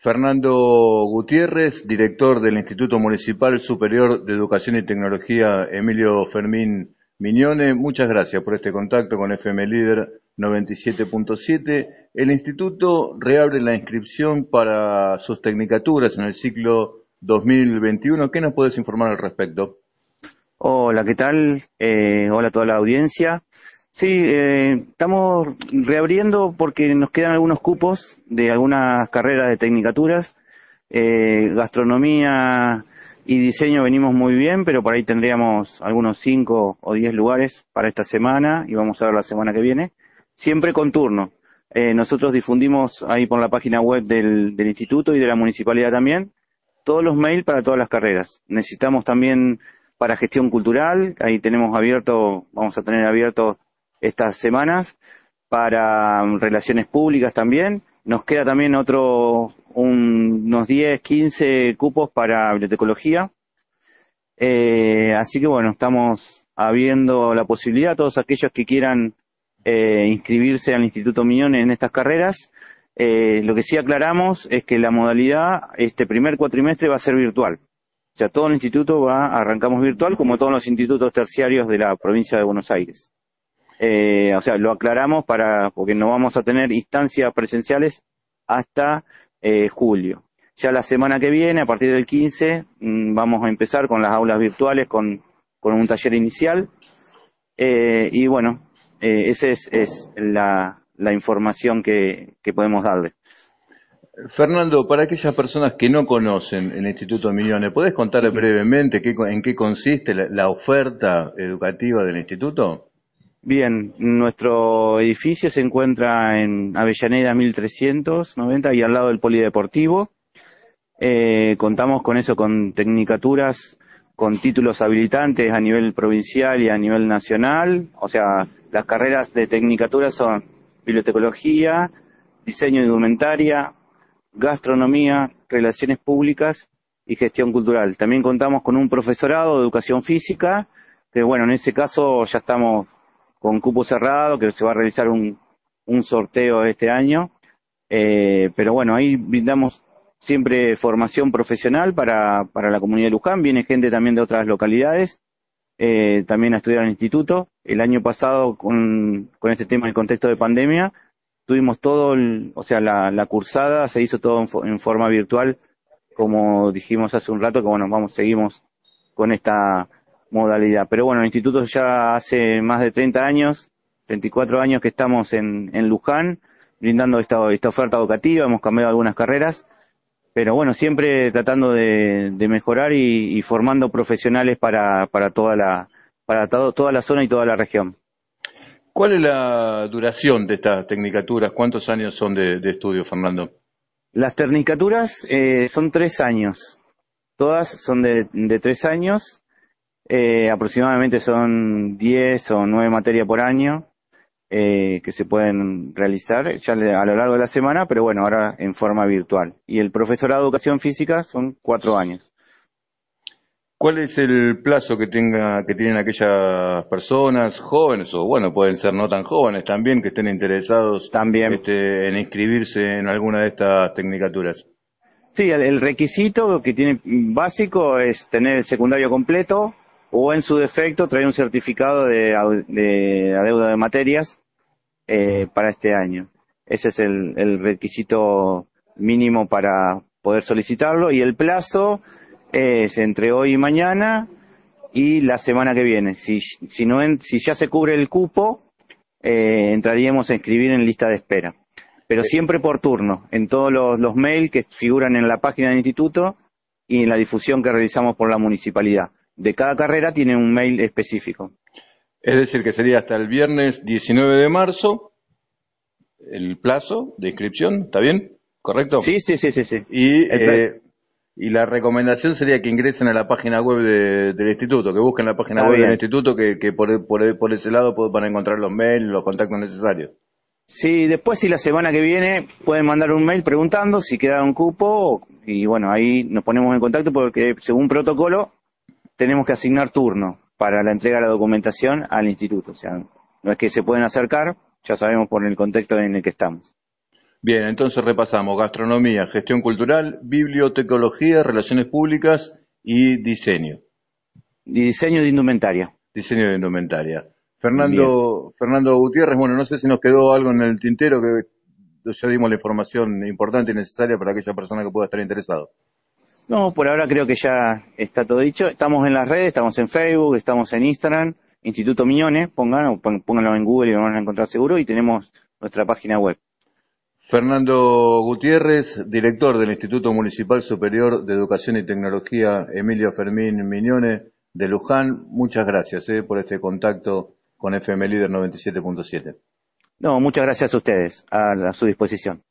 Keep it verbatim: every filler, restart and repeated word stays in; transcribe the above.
Fernando Gutiérrez, director del Instituto Municipal Superior de Educación y Tecnología Emilio Fermín Miñone, muchas gracias por este contacto con F M Líder noventa y siete punto siete. El instituto reabre la inscripción para sus tecnicaturas en el ciclo dos mil veintiuno. ¿Qué nos puedes informar al respecto? Hola, ¿qué tal? Eh, hola a toda la audiencia. Sí, eh, estamos reabriendo porque nos quedan algunos cupos de algunas carreras de tecnicaturas. Eh, gastronomía y diseño venimos muy bien, pero por ahí tendríamos algunos cinco o diez lugares para esta semana y vamos a ver la semana que viene. Siempre con turno. Eh, nosotros difundimos ahí por la página web del, del instituto y de la municipalidad también todos los mails para todas las carreras. Necesitamos también para gestión cultural, ahí tenemos abierto, vamos a tener abierto estas semanas, para um, relaciones públicas también. Nos queda también otro, un, unos diez, quince cupos para bibliotecología. Eh, así que bueno, estamos abriendo la posibilidad a todos aquellos que quieran eh, inscribirse al Instituto Miñone en estas carreras. Eh, lo que sí aclaramos es que la modalidad, este primer cuatrimestre va a ser virtual. O sea, todo el instituto va, arrancamos virtual, como todos los institutos terciarios de la provincia de Buenos Aires. Eh, o sea, lo aclaramos para, porque no vamos a tener instancias presenciales hasta eh, julio. Ya la semana que viene, a partir del quince, mmm, vamos a empezar con las aulas virtuales, con, con un taller inicial. Eh, y bueno, eh, esa es, es la, la información que, que podemos darle. Fernando, para aquellas personas que no conocen el Instituto Miñone, ¿podés contar brevemente qué, en qué consiste la, la oferta educativa del instituto? Bien, nuestro edificio se encuentra en Avellaneda mil trescientos noventa y al lado del Polideportivo. Eh, contamos con eso, con tecnicaturas, con títulos habilitantes a nivel provincial y a nivel nacional. O sea, las carreras de tecnicatura son bibliotecología, diseño de indumentaria, gastronomía, relaciones públicas y gestión cultural. También contamos con un profesorado de educación física, que bueno, en ese caso ya estamos con cupo cerrado, que se va a realizar un, un sorteo este año. Eh, pero bueno, ahí brindamos siempre formación profesional para, para la comunidad de Luján. Viene gente también de otras localidades, eh, también a estudiar al instituto. El año pasado, con, con este tema del contexto de pandemia, tuvimos todo, el, o sea, la, la cursada se hizo todo en, en forma virtual, como dijimos hace un rato, que bueno, vamos, seguimos con esta modalidad. Pero bueno, el instituto ya hace más de treinta años, treinta y cuatro años que estamos en, en Luján, brindando esta, esta oferta educativa. Hemos cambiado algunas carreras, pero bueno, siempre tratando de, de mejorar y, y formando profesionales para, para toda la, para todo, toda la zona y toda la región. ¿Cuál es la duración de estas tecnicaturas? ¿Cuántos años son de, de estudio, Fernando? Las tecnicaturas eh, son tres años. Todas son de, de tres años. Eh, aproximadamente son diez o nueve materias por año eh, que se pueden realizar ya a lo largo de la semana, pero bueno, ahora en forma virtual. Y el profesorado de educación física son cuatro años. ¿Cuál es el plazo que tenga que tienen aquellas personas jóvenes, o bueno, pueden ser no tan jóvenes también, que estén interesados También. este, en inscribirse en alguna de estas tecnicaturas? Sí, el, el requisito que tiene básico es tener el secundario completo, o en su defecto traer un certificado de, de adeudo de materias eh, para este año. Ese es el, el requisito mínimo para poder solicitarlo, y el plazo es entre hoy y mañana y la semana que viene. Si, si, no en, si ya se cubre el cupo, eh, entraríamos a inscribir en lista de espera. Pero siempre por turno, en todos los, los mails que figuran en la página del instituto y en la difusión que realizamos por la municipalidad. De cada carrera tiene un mail específico. Es decir, que sería hasta el viernes diecinueve de marzo el plazo de inscripción, ¿está bien? ¿Correcto? Sí, sí, sí, sí. sí. Y, eh, y la recomendación sería que ingresen a la página web de, del instituto, que busquen la página Está web bien. del instituto, que, que por, por, por ese lado van a encontrar los mails, los contactos necesarios. Sí, después si la semana que viene pueden mandar un mail preguntando si queda un cupo, y bueno, ahí nos ponemos en contacto, porque según protocolo tenemos que asignar turno para la entrega de la documentación al instituto. O sea, no es que se pueden acercar, ya sabemos por el contexto en el que estamos. Bien, entonces repasamos gastronomía, gestión cultural, bibliotecología, relaciones públicas y diseño. Y diseño de indumentaria. Diseño de indumentaria. Bien. Fernando, Fernando Gutiérrez, bueno, no sé si nos quedó algo en el tintero que ya dimos la información importante y necesaria para aquella persona que pueda estar interesado. No, por ahora creo que ya está todo dicho. Estamos en las redes, estamos en Facebook, estamos en Instagram, Instituto Miñones, pongan, pónganlo en Google y lo van a encontrar seguro, y tenemos nuestra página web. Fernando Gutiérrez, director del Instituto Municipal Superior de Educación y Tecnología Emilio Fermín Miñone de Luján, muchas gracias eh, por este contacto con F M Líder noventa y siete punto siete. No, muchas gracias a ustedes, a, a su disposición.